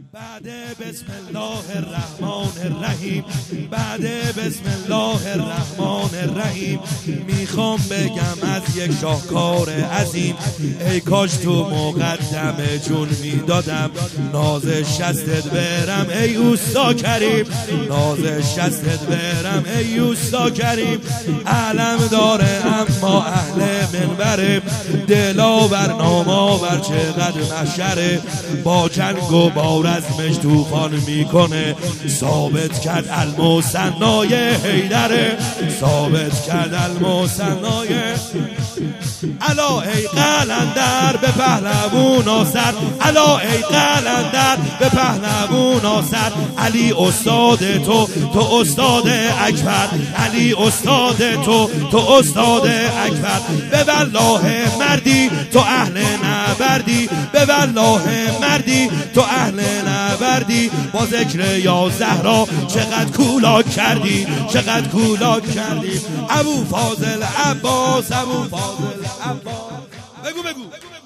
بعد بسم الله الرحمن الرحیم، بعد بسم الله الرحمن الرحیم میخوام بگم از یک شاهکار عظیم. ای کاش تو مقدم جون میدادم ناز شستت برم ای اوستا کریم، ناز شستت برم ای اوستا کریم. علم داره اما اهل منبره، دلاور ناماور چقدر محشره، با جنگ و با رزمش توفان میکنه. ثابت کرد المثنای حیدره، ثابت کرد المثنای. الا ای قلندر به پهلوونا سر، الا ای قلندر به پهلوونا سر. علی استاد تو استاد اکبر، علی استاد تو استاد اکبر. به والله مردی تو اهل نبردی، به والله مردی تو اهل نبردی. با ذکر یا زهرا چقدر کولاک کردی، چقدر کولاک کردی. ابو فاضل عباس، ابو فاضل عباس، بگو بگو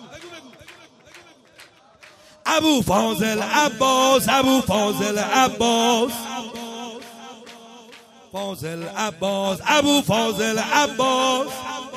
ابو فاضل عباس، ابو فاضل عباس، فاضل عباس، ابو فاضل عباس،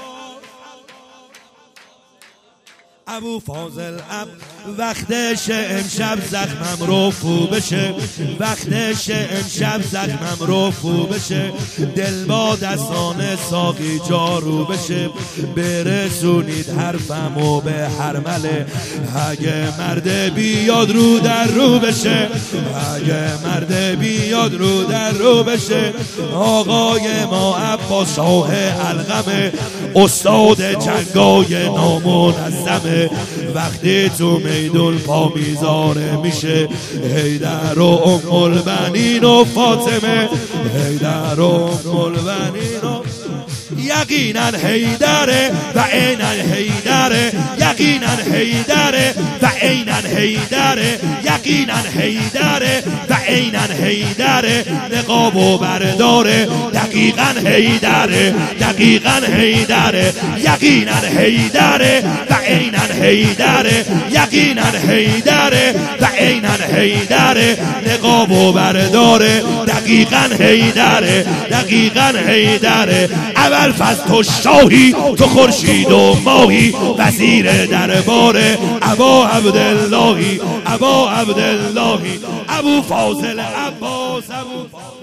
ابو فاضل وقتش امشب زخمم رو فو بشه، وقتش امشب زخمم رو فو بشه. دل با دستان ساقی جارو بشه، برسونید حرفمو به حرمله. اگه مرد بیاد رو در رو بشه، اگه مرد بیاد رو در رو بشه. آقای ما عباس شاه القمه، استاد جنگای نامنظمه. وقتی تو میدون پا میذاره میشه حیدر و ام البنین و فاطمه، حیدر و ام البنین و یقینا حیدره و عینا حیدره، یقینا حیدره و عینا حیدره، یقینا حیدره و عینا حیدره. نقاب و برداره دقیقا حیدره، دقیقا حیدره، یقینا حیدره و عینا حیدره، یقینا حیدره و عینا حیدره. نقاب و برداره دقیقا حیدره، دقیقا حیدره. اول فصل تو شاهی، تو خورشید و ماهی، وزیر درباره ابا عبداللهی، ابا عبداللهی. ابو فاضل عباس، ابو فاضل